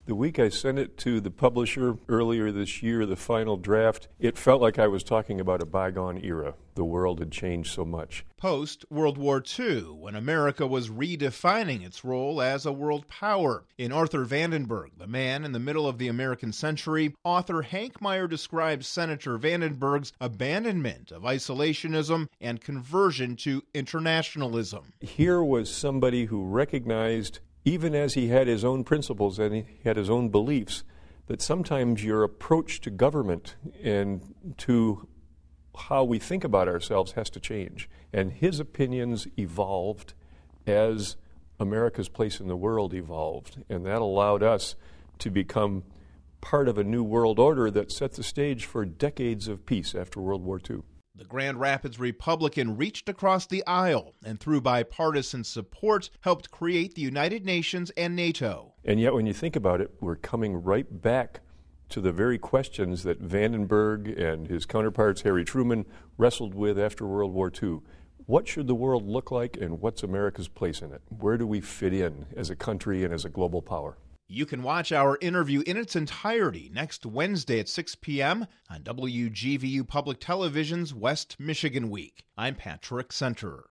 The week I sent it to the publisher earlier this year, the final draft, it felt like I was talking about a bygone era. The world had changed so much. Post-World War II, when America was redefining its role as a world power. In Arthur Vandenberg, The Man in the Middle of the American Century, author Hank Meyer describes Senator Vandenberg's abandonment of isolationism and conversion to internationalism. Here was somebody who recognized, even as he had his own principles and he had his own beliefs, that sometimes your approach to government and to how we think about ourselves has to change. And his opinions evolved as America's place in the world evolved. And that allowed us to become part of a new world order that set the stage for decades of peace after World War II. The Grand Rapids Republican reached across the aisle and through bipartisan support helped create the United Nations and NATO. And yet when you think about it, we're coming right back to the very questions that Vandenberg and his counterparts, Harry Truman, wrestled with after World War II. What should the world look like and what's America's place in it? Where do we fit in as a country and as a global power? You can watch our interview in its entirety next Wednesday at 6 p.m. on WGVU Public Television's West Michigan Week. I'm Patrick Center.